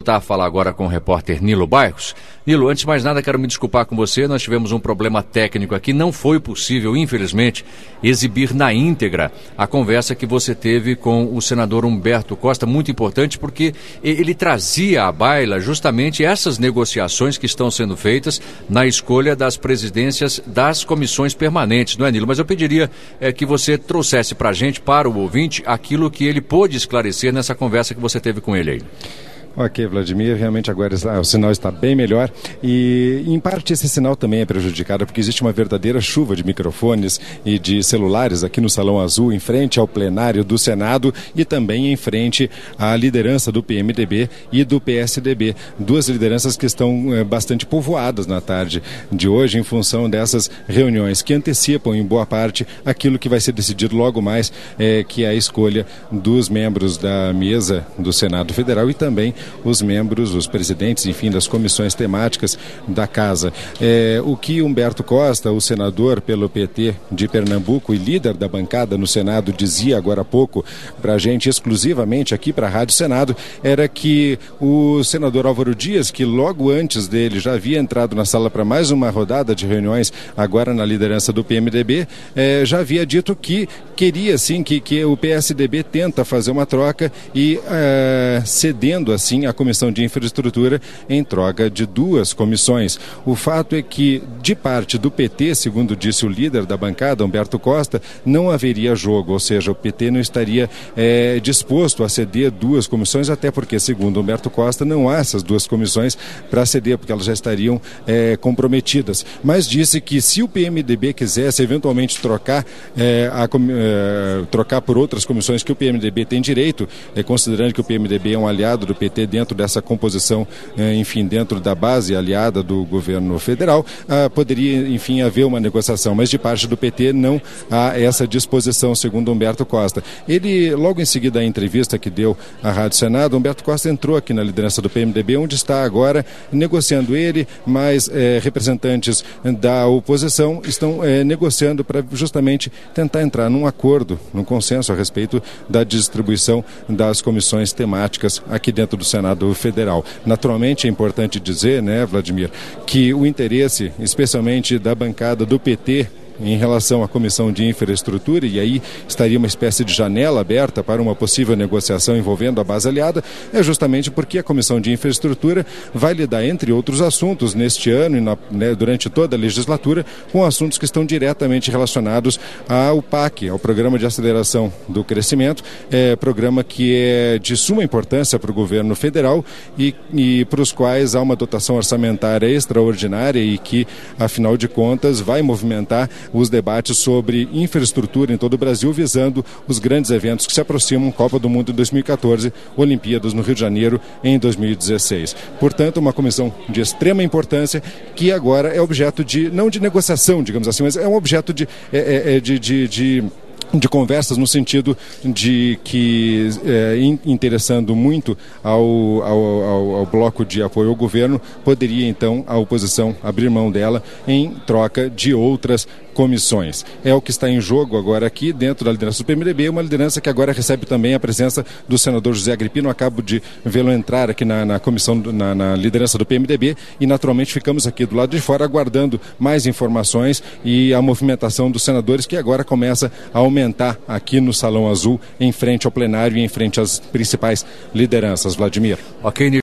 voltar a falar agora com o repórter Nilo Bairros. Nilo, antes de mais nada, quero me desculpar com você. Nós tivemos um problema técnico aqui. Não foi possível, infelizmente, exibir na íntegra a conversa que você teve com o senador Humberto Costa. Muito importante, porque ele trazia à baila justamente essas negociações que estão sendo feitas na escolha das presidências das comissões permanentes, não é, Nilo? Mas eu pediria que você trouxesse para a gente, para o ouvinte, aquilo que ele pôde esclarecer nessa conversa que você teve com ele aí. Ok, Vladimir, realmente agora o sinal está bem melhor e, em parte, esse sinal também é prejudicado porque existe uma verdadeira chuva de microfones e de celulares aqui no Salão Azul, em frente ao plenário do Senado e também em frente à liderança do PMDB e do PSDB. Duas lideranças que estão bastante povoadas na tarde de hoje em função dessas reuniões que antecipam, em boa parte, aquilo que vai ser decidido logo mais, que é a escolha dos membros da mesa do Senado Federal e também os membros, os presidentes, enfim, das comissões temáticas da Casa. O que Humberto Costa, o senador pelo PT de Pernambuco e líder da bancada no Senado, dizia agora há pouco para a gente, exclusivamente aqui para a Rádio Senado, era que o senador Álvaro Dias, que logo antes dele já havia entrado na sala para mais uma rodada de reuniões, agora na liderança do PMDB, já havia dito que queria, sim, que o PSDB tenta fazer uma troca e cedendo, assim, a Comissão de Infraestrutura em troca de duas comissões. O fato é que, de parte do PT, segundo disse o líder da bancada, Humberto Costa, não haveria jogo, ou seja, o PT não estaria disposto a ceder duas comissões, até porque, segundo Humberto Costa, não há essas duas comissões para ceder, porque elas já estariam comprometidas. Mas disse que se o PMDB quisesse eventualmente trocar por outras comissões que o PMDB tem direito, considerando que o PMDB é um aliado do PT dentro dessa composição, enfim, dentro da base aliada do governo federal, poderia, enfim, haver uma negociação, mas de parte do PT não há essa disposição, segundo Humberto Costa. Ele, logo em seguida à entrevista que deu à Rádio Senado, Humberto Costa entrou aqui na liderança do PMDB, onde está agora negociando ele, mas representantes da oposição estão negociando para justamente tentar entrar num acordo, num consenso a respeito da distribuição das comissões temáticas aqui dentro do Senado Federal. Naturalmente é importante dizer, né, Vladimir, que o interesse, especialmente da bancada do PT, em relação à Comissão de Infraestrutura, e aí estaria uma espécie de janela aberta para uma possível negociação envolvendo a base aliada, é justamente porque a Comissão de Infraestrutura vai lidar, entre outros assuntos, neste ano e durante toda a legislatura, com assuntos que estão diretamente relacionados ao PAC, ao Programa de Aceleração do Crescimento, programa que é de suma importância para o governo federal e para os quais há uma dotação orçamentária extraordinária e que, afinal de contas, vai movimentar os debates sobre infraestrutura em todo o Brasil, visando os grandes eventos que se aproximam, Copa do Mundo em 2014, Olimpíadas no Rio de Janeiro em 2016. Portanto, uma comissão de extrema importância que agora é objeto não de negociação, digamos assim, mas é um objeto de conversas no sentido de que, interessando muito ao bloco de apoio ao governo, poderia então a oposição abrir mão dela em troca de outras comissões. É o que está em jogo agora aqui dentro da liderança do PMDB, uma liderança que agora recebe também a presença do senador José Agripino. Acabo de vê-lo entrar aqui na comissão, na liderança do PMDB, e naturalmente ficamos aqui do lado de fora aguardando mais informações e a movimentação dos senadores, que agora começa a aumentar aqui no Salão Azul, em frente ao plenário e em frente às principais lideranças. Vladimir. Ok,